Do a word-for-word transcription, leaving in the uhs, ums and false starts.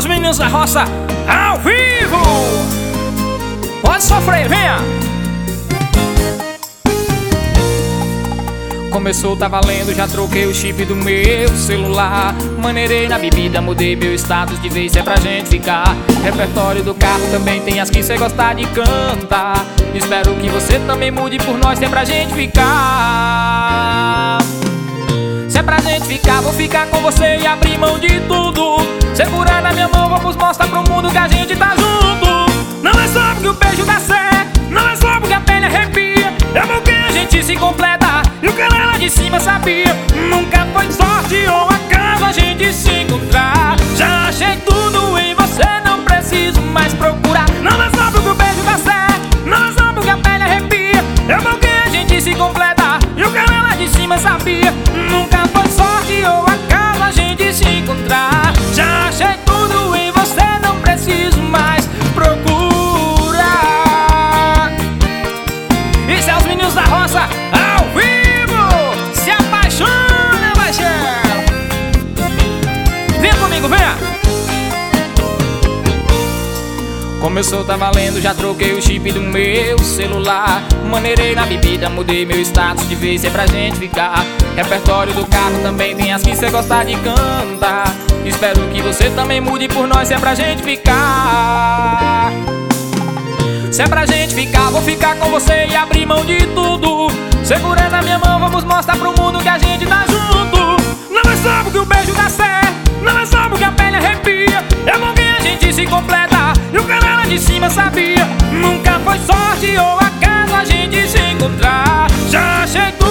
meninos da roça ao vivo. Pode sofrer, venha. Começou, tá valendo, já troquei o chip do meu celular. Maneirei na bebida, mudei meu status de vez, se é pra gente ficar. Repertório do carro também tem as que cê gostar de cantar. Espero que você também mude por nós, se é pra gente ficar. Se é pra gente ficar, vou ficar com você e abrir mão de tudo. Segura na minha mão, vamos mostrar pro mundo que a gente tá junto. Não é só porque o beijo dá certo, não é só porque a pele arrepia. É porque a gente se completa e o cara lá de cima sabia. Nunca foi sorte ou acaso a gente se encontrar. Já achei tudo em você, não preciso mais procurar. Não é só porque o beijo dá certo, não é só porque a pele arrepia. É porque a gente se completa e o cara lá de cima sabia. Nunca foi sorte ou acaso a gente se encontrar. Já achei tudo em você, não preciso mais procurar. Isso é os meninos da roça ao vivo. Se apaixona, baixão. Vem comigo, venha. Começou, tá valendo, já troquei o chip do meu celular. Maneirei na bebida, mudei meu status de vez, se é pra gente ficar. Repertório do carro também tem as que cê gostar de cantar. Espero que você também mude por nós, se é pra gente ficar. Se é pra gente ficar, vou ficar com você e abrir mão de tudo. Segurando a minha mão, vamos mostrar pro mundo que a gente tá junto. Não é só porque o beijo dá certo, não é só porque a pele arrepia. É porque a gente se completa e o cara lá de cima sabia. Nunca foi sorte ou acaso a gente se encontrar. Já achei tudo